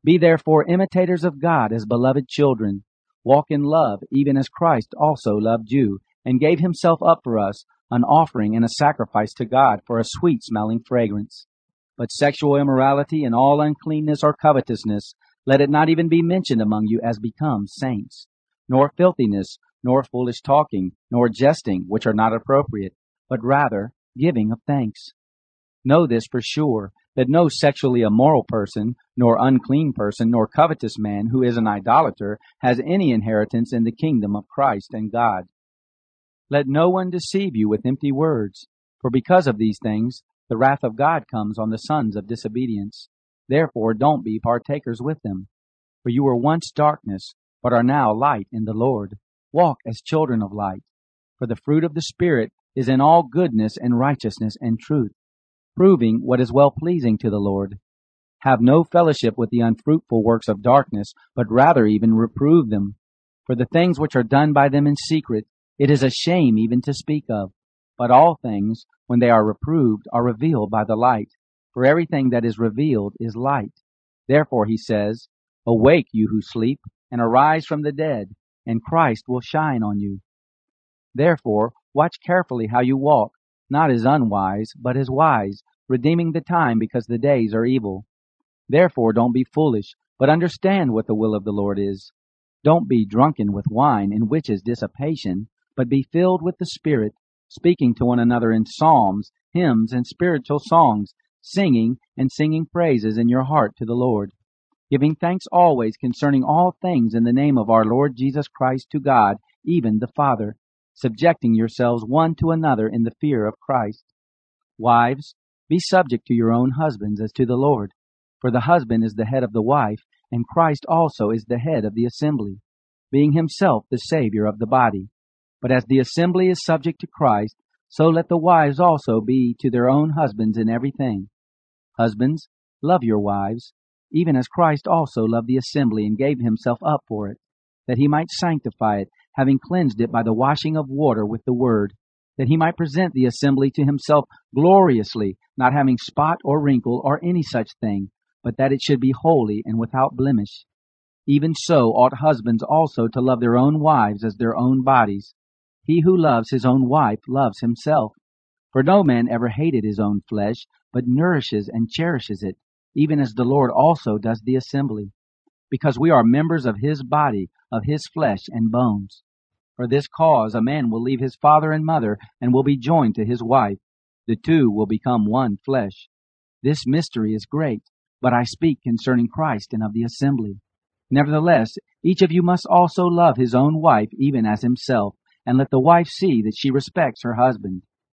Be therefore imitators of God as beloved children. Walk in love, even as Christ also loved you, and gave himself up for us, an offering and a sacrifice to God for a sweet-smelling fragrance. But sexual immorality and all uncleanness or covetousness, let it not even be mentioned among you as becomes saints, nor filthiness, nor foolish talking, nor jesting, which are not appropriate, but rather giving of thanks. Know this for sure, that no sexually immoral person, nor unclean person, nor covetous man who is an idolater has any inheritance in the kingdom of Christ and God. Let no one deceive you with empty words, for because of these things the wrath of God comes on the sons of disobedience. Therefore don't be partakers with them. For you were once darkness, but are now light in the Lord. Walk as children of light. For the fruit of the Spirit is in all goodness and righteousness and truth, proving what is well-pleasing to the Lord. Have no fellowship with the unfruitful works of darkness, but rather even reprove them. For the things which are done by them in secret, it is a shame even to speak of. But all things, when they are reproved, are revealed by the light. For everything that is revealed is light. Therefore he says, Awake, you who sleep, and arise from the dead, and Christ will shine on you. Therefore watch carefully how you walk, not as unwise, but as wise, redeeming the time because the days are evil. Therefore don't be foolish, but understand what the will of the Lord is. Don't be drunken with wine, in which is dissipation, but be filled with the Spirit, speaking to one another in psalms, hymns, and spiritual songs, singing praises in your heart to the Lord, giving thanks always concerning all things in the name of our Lord Jesus Christ to God, even the Father, subjecting yourselves one to another in the fear of Christ. Wives, be subject to your own husbands as to the Lord. For the husband is the head of the wife, and Christ also is the head of the assembly, being himself the Savior of the body. But as the assembly is subject to Christ, so let the wives also be to their own husbands in everything. Husbands, love your wives, even as Christ also loved the assembly and gave himself up for it, that he might sanctify it, having cleansed it by the washing of water with the word, that he might present the assembly to himself gloriously, not having spot or wrinkle or any such thing, but that it should be holy and without blemish. Even so ought husbands also to love their own wives as their own bodies. He who loves his own wife loves himself. For no man ever hated his own flesh, but nourishes and cherishes it, even as the Lord also does the assembly, because we are members of his body, of his flesh and bones. For this cause a man will leave his father and mother, and will be joined to his wife. The two will become one flesh. This mystery is great, but I speak concerning Christ and of the assembly. Nevertheless, each of you must also love his own wife even as himself, and let the wife see that she respects her husband.